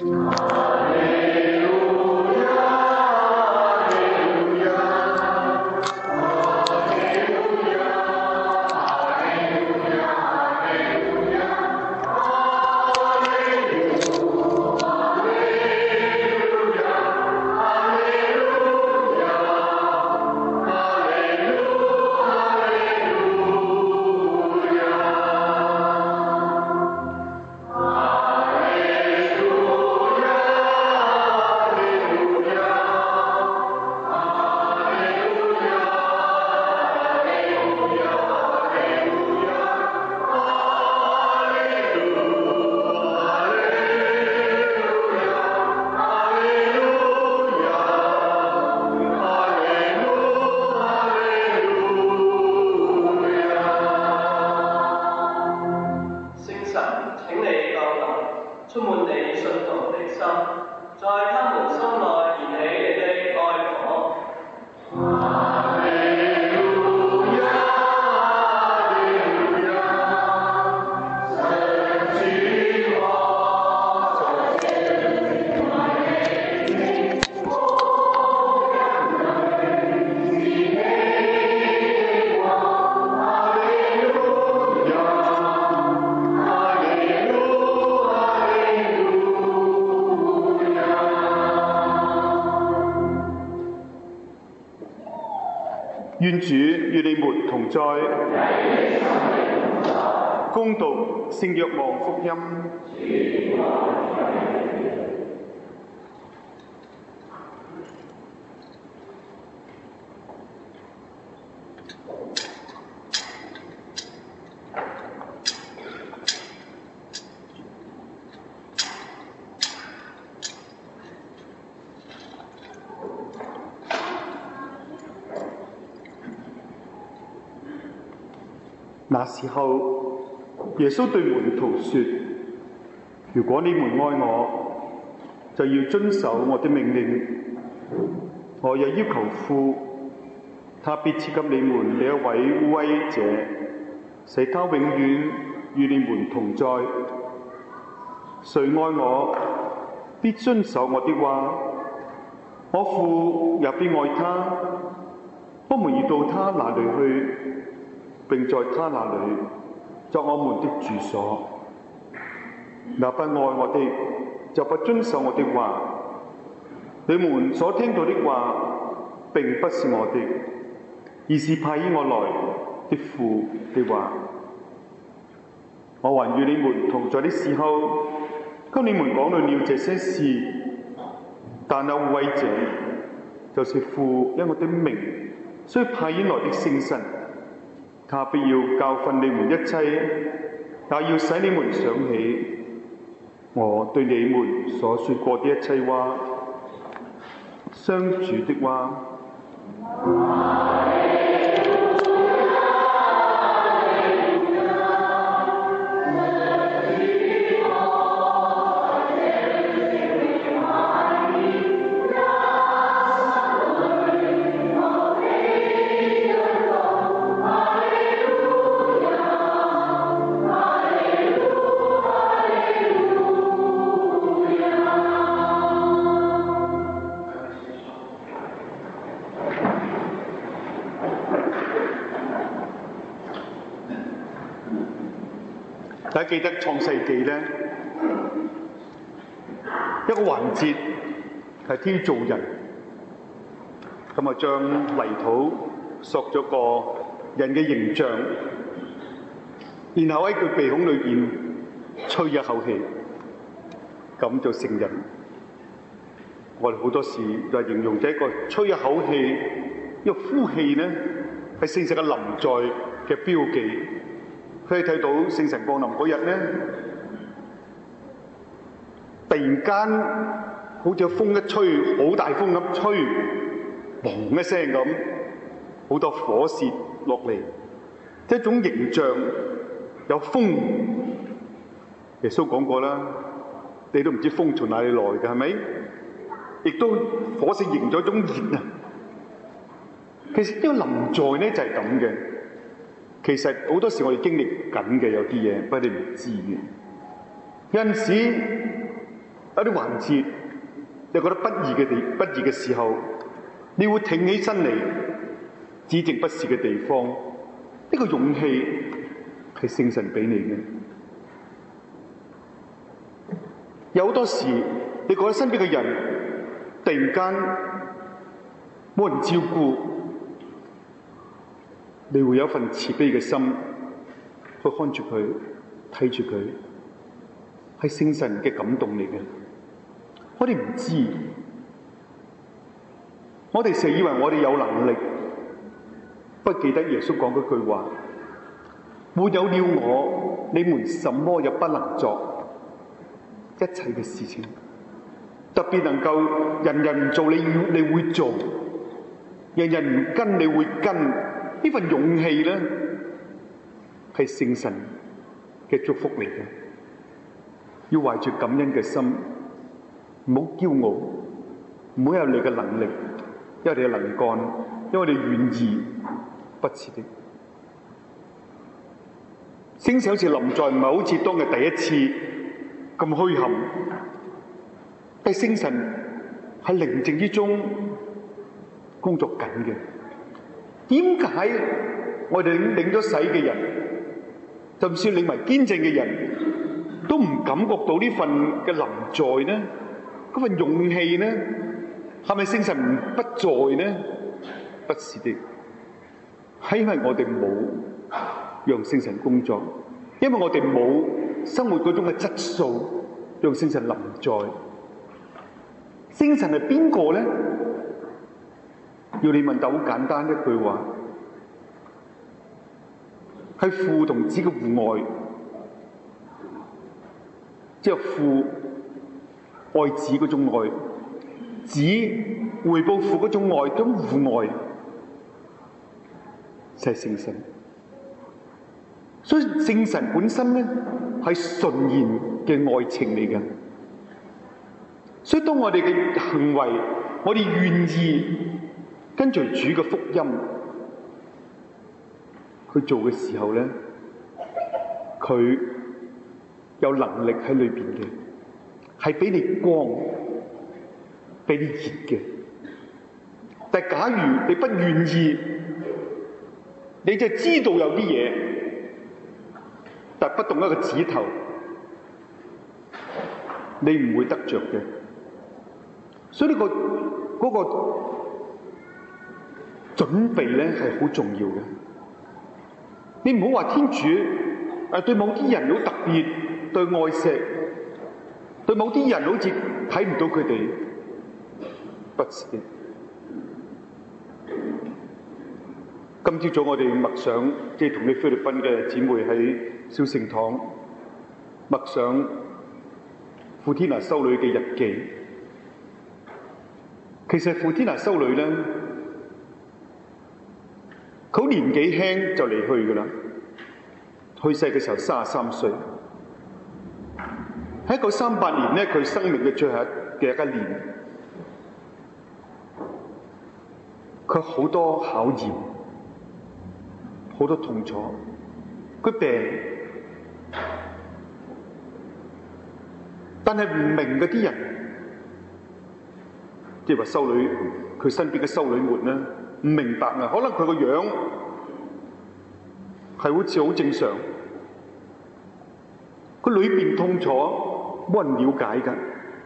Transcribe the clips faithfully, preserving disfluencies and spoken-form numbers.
願主與你們同在。恭讀聖若望福音。那時候，耶穌對門徒說：如果你們愛我，就要遵守我的命令。我也要求父，他必賜給你們另一位威者，使他永遠與你們同在。誰愛我，必遵守我的話，我父也必愛他。我們要到他那裏去，並在他那裏作我們的住所。那不愛我的，就不遵守我的話。你們所聽到的話，並不是我的，而是派遣我來的父的話。我還與你們同在的時候，跟你們講論了這些事。但那護慰者，就是父因我的名所派遣來的聖神，他必要教訓你們一切，也要使你們想起我對你們所說過的一切話。上主的話。大家記得創世記呢一個環節係天造人，咁啊將泥土塑咗個人嘅形象，然後喺佢鼻孔裏邊吹一口氣，咁就成人。我哋好多時就係形容這一個吹一口氣，一個呼氣呢係聖神嘅臨在嘅標記。佢哋睇到聖神降臨嗰日咧，突然間好似風一吹，好大風咁吹，嘣一聲咁，好多火舌落嚟，一種形象有風。耶穌講過啦，你都唔知風從哪裡來嘅，係咪？亦都火舌形咗一種熱啊！其實呢個臨在咧就係咁嘅。其實好多時我哋經歷緊嘅有啲嘢，不過你唔知嘅。有陣時有啲環節你覺得不義嘅地不義嘅時候，你會挺起身嚟指正不是嘅地方。呢個勇氣係聖神俾你嘅。有好多時你覺得身邊嘅人突然間冇人照顧，你會有一份慈悲嘅心去看住佢，睇住佢，係聖神嘅感動嚟嘅。我哋唔知，我哋成日以為我哋有能力，不記得耶穌講嗰句話：沒有了我，你們什麼也不能做。一切嘅事情，特別能夠人人唔做，你要你會做；人人唔跟，你會跟。呢份勇氣咧，係聖神嘅祝福嚟嘅。要懷住感恩嘅心，唔好驕傲，唔好有你嘅能力，因為你嘅能幹，因為你願意，不是的。聖神好似臨在，唔係好似當日第一次咁虛冚，但係聖神喺寧靜之中工作緊嘅。點解我哋領咗洗嘅人，就算領為堅正嘅人，都唔感覺到呢份嘅臨在呢？嗰份勇氣呢？係咪聖神不在呢？不是的，係因為我哋冇讓聖神工作，因為我哋冇生活嗰種嘅質素，讓聖神臨在。聖神係邊個呢？要你問到好簡單一句話，係父同子嘅互愛，即係父愛子嗰種愛，子回報父嗰種愛，嗰種互愛，就係聖神。所以聖神本身咧係純然嘅愛情嚟嘅。所以當我哋嘅行為，我哋願意跟隨主嘅福音去做嘅時候咧，佢有能力喺裏邊嘅，係俾你光，俾你熱嘅。但係假如你不願意，你就知道有啲嘢，但不動一個指頭，你唔會得着嘅。所以呢個嗰個準備咧係好重要嘅。你唔好話天主誒對某啲人好特別，對愛錫，對某啲人好似睇唔到佢哋，不是嘅。今朝早我哋默想，即係同啲菲律賓嘅姊妹喺小聖堂默想傅天娜修女嘅日記。其實傅天娜修女咧，佢年紀輕就離去噶啦，去世嘅時候三十三歲。喺一九三八年咧，佢生命嘅最後嘅一年，佢好多考驗，好多痛楚，佢病，但係唔明嗰啲人，即係話修女，佢身邊嘅修女們咧，唔明白啊！可能佢個樣係好似好正常，佢裏邊痛楚冇人了解㗎，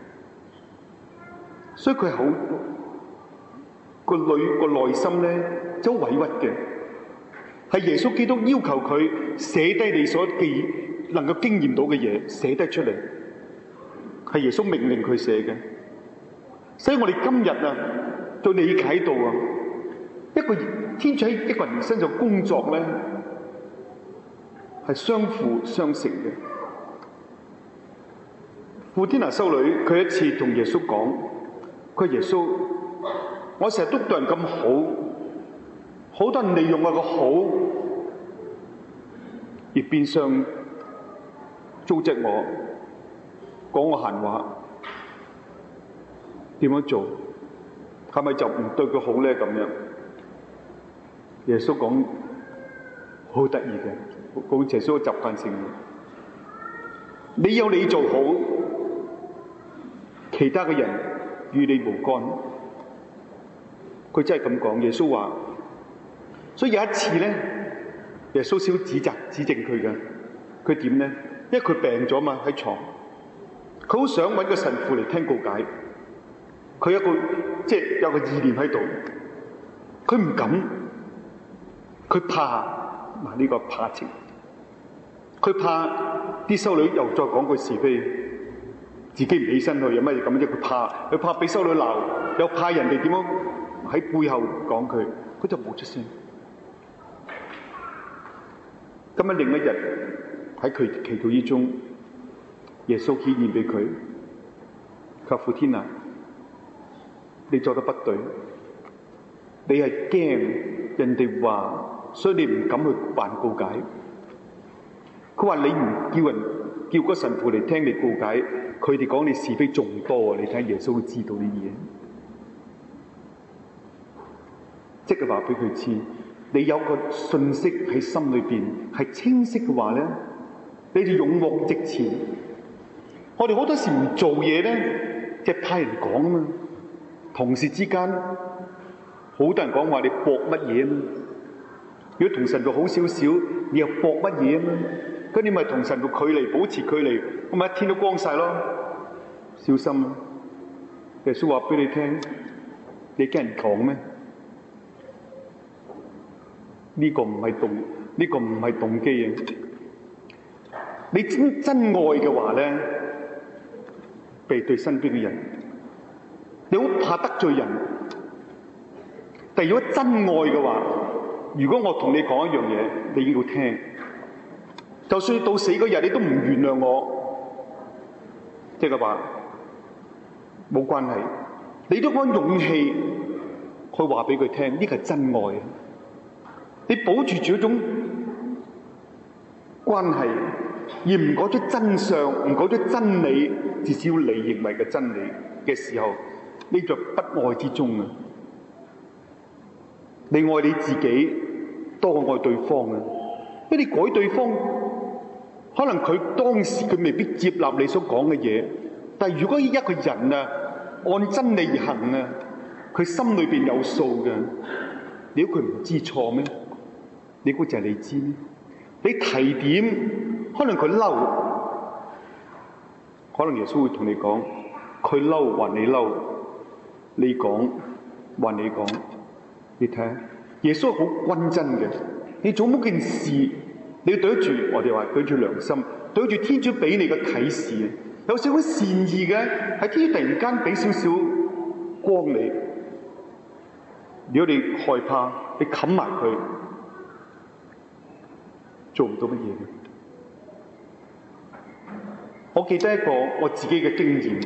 所以佢係好個女個內心咧，就好委屈嘅。係耶穌基督要求佢寫低你所記能夠經驗到嘅嘢，寫得出嚟。係耶穌命令佢寫嘅。所以我哋今日啊，就理解到啊，一個天主喺一個人身上工作咧，係相輔相成嘅。傅天娜修女佢一次同耶穌講，佢話耶穌，我成日都對人咁好，好多人利用我個好，而變相糟質我，講我閒話。點樣做？係咪就唔對佢好咧？咁樣，耶穌講好得意嘅，好似耶穌嘅習慣性。你有你做好， 其他嘅人與你無干。佢真係咁講。耶穌話，所以有一次咧，耶穌少指責指正佢嘅。佢點咧？因為佢病咗嘛，喺床，佢好想揾個神父嚟聽告解。佢有一個即係有個意念喺度，佢唔敢，佢怕嗱呢個怕情，佢怕啲修女又再講句是非，自己唔起身去，有乜嘢咁啫？佢怕，佢怕俾修女鬧，又怕人哋點樣喺背後講佢，佢就冇出聲。咁樣另一日喺佢祈禱之中，耶穌顯現俾佢，求父天啊，你做得不對，你係驚人哋話，所以你唔敢去辦告解。佢話你唔叫人叫個神父嚟聽你告解，佢哋講你是非仲多啊！你睇耶穌會知道呢啲嘢，即係話俾佢知，你有個信息喺心裏邊係清晰嘅話咧，你哋勇往直前。我哋好多時唔做嘢咧，即係派人講啊嘛。同事之間，好多人講話你搏乜嘢啊嘛？如果同神父好少少，你又搏乜嘢啊嘛？咁你咪同神父距離，保持距離，咁咪一天都光晒咯。小心啊！耶穌話俾你聽，你驚人講咩？呢個唔係動，呢個唔係動機啊！你真真愛嘅話咧，背對身邊嘅人，你好怕得罪人。但如果真愛嘅話，如果我同你講一樣嘢，你要聽，就算到死嗰日你都唔原諒我，即係話冇關係，你都按勇氣去話俾佢聽，呢個係真愛啊！你保住住一種關係，而唔講出真相，唔講出真理，至少你認為嘅真理嘅時候，你在不愛之中啊！你愛你自己多過愛對方啊！因為你改對方，可能佢當時佢未必接納你所講嘅嘢，但係如果一個人啊按真理而行啊，佢心裏邊有數嘅，你估佢唔知錯咩？你估就係你知咩？你提點，可能佢嬲，可能耶穌會同你講，佢嬲還你嬲，你講還你講。你睇下，耶穌好均真嘅。你做乜件事，你要對住我哋話對住良心，對住天主俾你嘅啟示，有少少善意嘅，喺天主突然間俾少少光你。如果你害怕，你冚埋佢，做唔到乜嘢嘅。我記得一個我自己嘅經驗，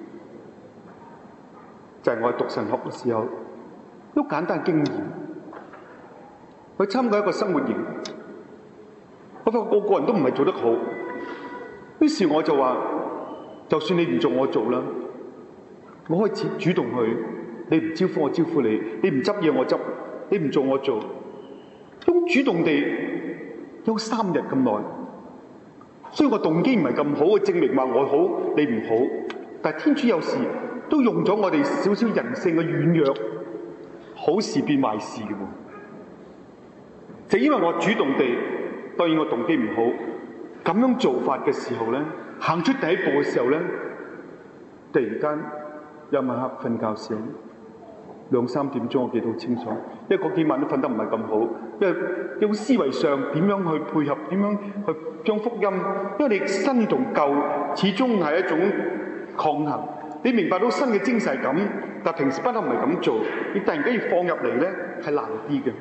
就係、是、我喺讀神學嘅時候，都簡單嘅經驗。去參加一個生活營，我發覺個個人都唔係做得好，於是我就話：就算你唔做，我做啦。我開始主動去，你唔招呼我招呼你，你唔執嘢我執，你唔做我做，咁主動地有三日咁耐。所以我動機唔係咁好，證明話我好，你唔好。但係天主有時都用咗我哋少少人性嘅軟弱，好事變壞事嘅喎。就因為我主動地，當然我動機唔好，咁樣做法嘅時候咧，行出第一步嘅時候咧，突然間有晚黑瞓覺醒，兩三點鐘我記得好清楚，因為嗰幾晚都瞓得唔係咁好，因為要思維上點樣去配合，點樣去將福音，因為你新同舊始終係一種抗衡，你明白到新嘅精神係咁，但平時不嬲唔係咁做，你突然間要放入嚟咧係難啲嘅。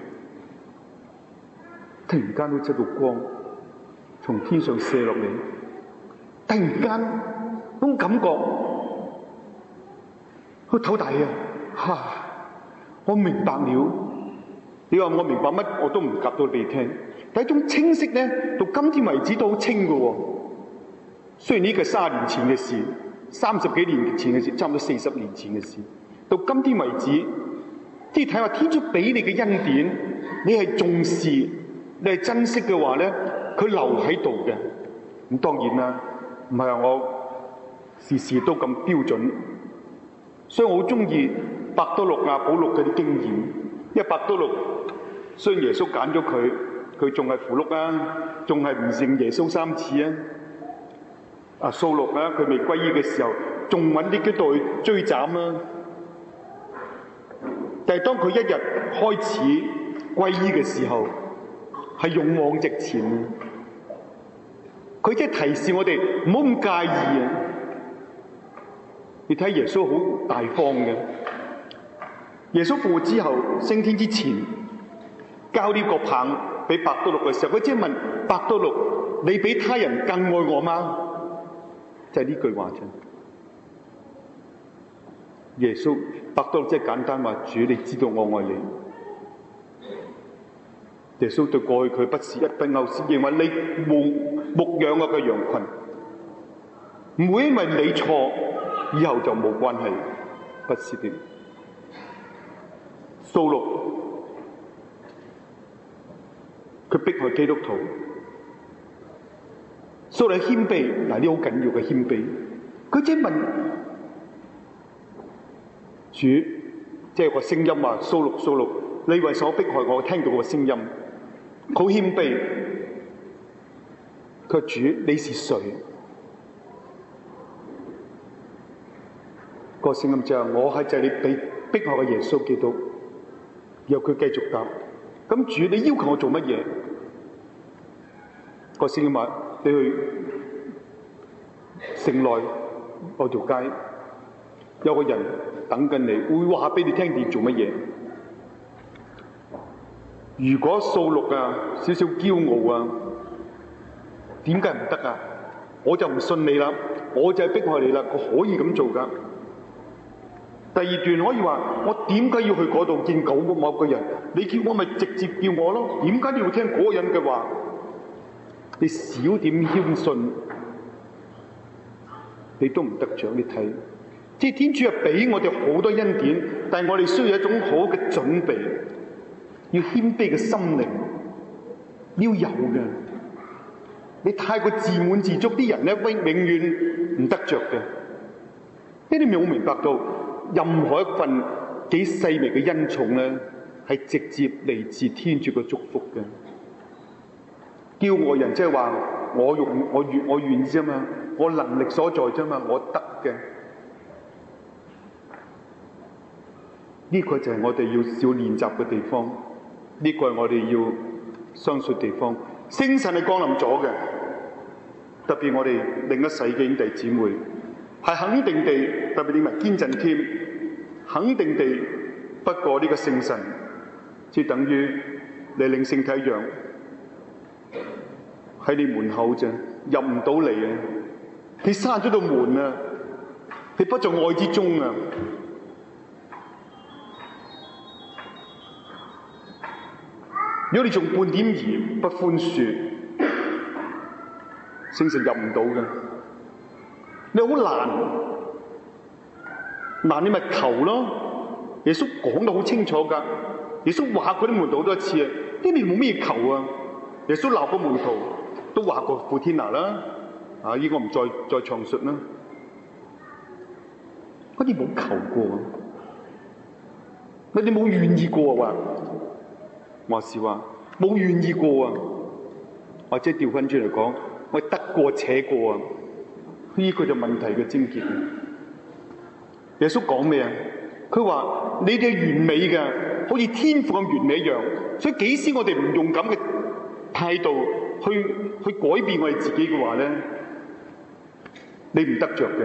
突然間都出到光，從天上射落嚟。突然間，嗰種感覺，佢唞大氣啊！嚇，我明白了。你話我明白乜，我都唔夾到俾你聽。但係一種清晰咧，到今天為止都好清嘅喎。雖然呢個係卅年前嘅事，三十幾年前嘅事，差唔多四十年前嘅事。到今天為止，即係睇下天主俾你嘅恩典，你係重視。你係珍惜嘅話咧，佢留喺度嘅。咁當然啦，唔係話我時時都咁標準， 所以我好中意伯多祿亞保祿嘅啲經驗，因為伯多祿雖然耶穌揀咗佢，佢仲係符碌啊，仲係唔認耶穌三次啊。啊，掃祿啊，佢未歸依嘅時候，仲揾啲基督徒去追斬啊。但係當佢一日開始歸依嘅時候，係勇往直前。佢即係提示我哋唔好咁介意啊！你睇耶穌好大方嘅，耶穌復活之後升天之前，交呢個棒俾伯多祿嘅時候，佢即係問伯多祿：你比他人更愛我嗎？就係呢句話啫。耶穌伯多祿即係簡單話：主，你知道我愛你。耶穌對過去佢不是一筆勾銷，認為你牧牧養我嘅羊群，唔會因為你錯以後就冇關係，不是的。掃祿佢迫害基督徒，掃祿謙卑，嗱呢好緊要嘅謙卑。佢即係問主，即係個聲音話：掃祿掃祿，你為所迫害我，聽到個聲音。好謙卑，佢話：主，你是誰？個聲音就係：我係就係你被迫害嘅耶穌基督。然後佢繼續答：咁主，你要求我做乜嘢？個聲音話：你去城內嗰條街，有個人等緊你，會話俾你聽你做乜嘢。如果掃祿啊，少少驕傲啊，點解唔得啊？我就唔信你啦，我就係迫害你啦，我可以咁做噶。第二段可以話：我點解要去嗰度見嗰個某個人？你叫我咪直接叫我咯，點解你要聽嗰個人嘅話？你少點謙遜，你都唔得獎。你睇，即係天主係俾我哋好多恩典，但係我哋需要一種好嘅準備。要謙卑嘅心靈，要有嘅。你太過自滿自足，啲人咧永永遠唔得着嘅。呢啲冇明白到，任何一份幾細微嘅恩寵咧，係直接嚟自天主嘅祝福嘅。驕傲人即係話我用我願我願意啫嘛，我能力所在啫嘛，我得嘅。呢個就係我哋要少練習嘅地方。呢個係我哋要相信的地方，聖神係降臨咗嘅。特別我哋另一世嘅兄弟姊妹，係肯定地，特別你咪堅振添，肯定地不過呢個聖神，即等於你領聖體一樣，喺你門口啫，入唔到嚟啊！你閂咗道門啊！你不在愛之中啊！如果你仲半點兒不寬恕，聖神入唔到嘅，你好難，難你咪求咯。耶穌講得好清楚㗎，耶穌話過啲門徒好多次啊，呢邊冇咩求啊。耶穌鬧個門徒都話過傅天娜啦，啊呢個唔再再詳述啦。嗰啲冇求過，你哋冇願意過啊？話是話冇願意過啊，或者調翻轉嚟講，我得過且過啊，呢個就問題嘅症結。耶穌講咩啊？佢話你哋係完美嘅，好似天父咁完美一樣，所以幾時我哋唔用咁嘅態度去去改變我哋自己嘅話咧，你唔得着嘅，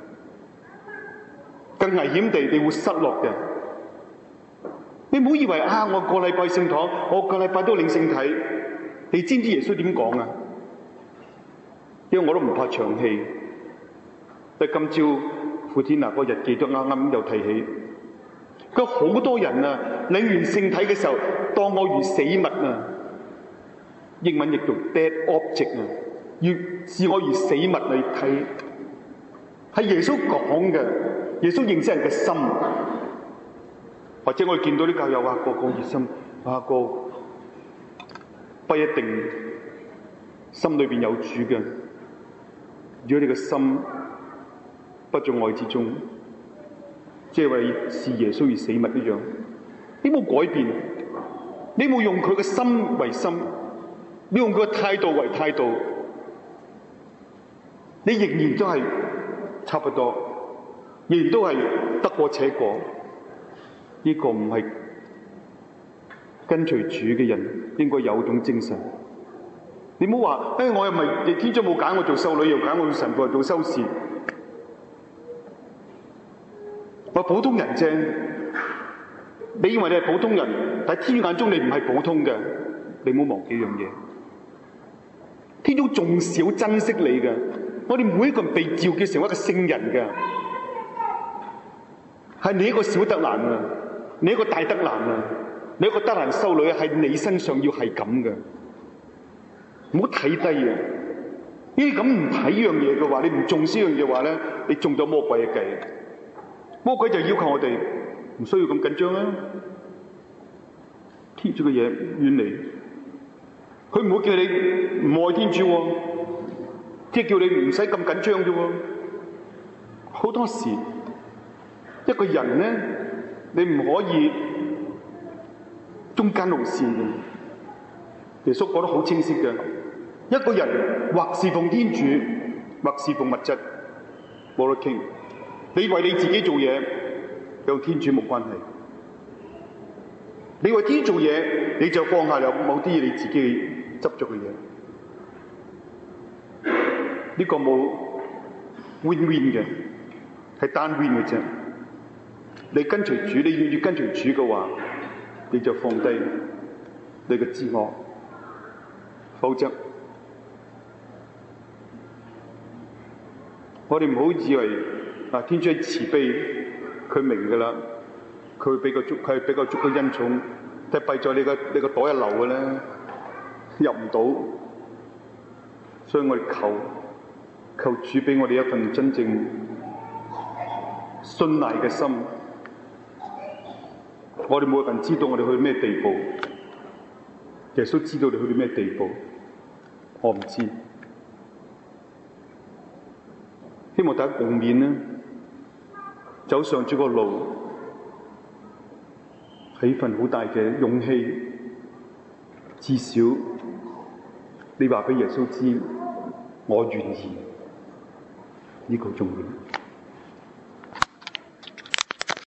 更危險地你會失落嘅。你唔好以為啊，我個禮拜聖堂，我個禮拜都領聖體。你知唔知耶穌點講啊？因為我都唔怕長氣。但今朝傅天娜個日記都啱啱又提起，佢好多人啊，領完聖體嘅時候，當我如死物啊，英文譯做 dead object 啊，要視我如死物嚟睇。係耶穌講嘅，耶穌認識人嘅心。或者我哋見到啲教友話個個熱心，話個不一定心裏邊有主嘅。如果你嘅心不在愛之中， 即係為視耶穌而死物一樣。你冇改變，你冇用佢嘅心為心，你用佢嘅態度為態度，你仍然都係差不多，仍然都係得過且過。呢、這個唔係跟隨主嘅人應該有種精神。你唔好話，誒、哎，我又唔係天主冇揀我做修女，又揀我做神父，做修士。我普通人啫，你以為你係普通人，但係天主眼中你唔係普通嘅，你唔好忘記一樣嘢。天主仲少珍惜你嘅，我哋每一個人被召叫成為一個聖人嘅，係你一個小德蘭啊，你一個大德蘭啊，你一個德蘭修女係你身上要係咁嘅。唔好睇低啊！呢啲咁唔睇呢樣嘢嘅話，你唔重視呢樣嘢嘅話咧，你中咗魔鬼嘅計。魔鬼就要求我哋唔需要咁緊張啊！天主嘅嘢遠離，佢唔會叫你唔愛天主喎，即係叫你唔使咁緊張啫喎。好多時一個人咧，你唔可以中間路線嘅。耶穌講得好清晰嘅，一個人或侍奉天主，或侍奉物質，冇得傾。你為你自己做嘢，有天主冇關係。你為天做嘢，你就放下有某啲嘢你自己執着嘅嘢。呢、這個冇 win win 嘅，係單 win 嘅啫。你跟隨主，你願意跟隨主嘅話，你就放低你嘅自我。否則，我哋唔好以為啊，天主係慈悲，佢明㗎啦，佢會俾個足，佢係比較足嘅恩寵，但係閉在你個你個袋一流嘅咧，入唔到。所以我哋求求主俾我哋一份真正信賴嘅心。我哋冇人知道我哋去到咩地步，耶穌知道你去到咩地步。我唔知，希望大家共勉啦。走上主個路係一份好大嘅勇氣，至少你話俾耶穌知，我願意，呢個重要。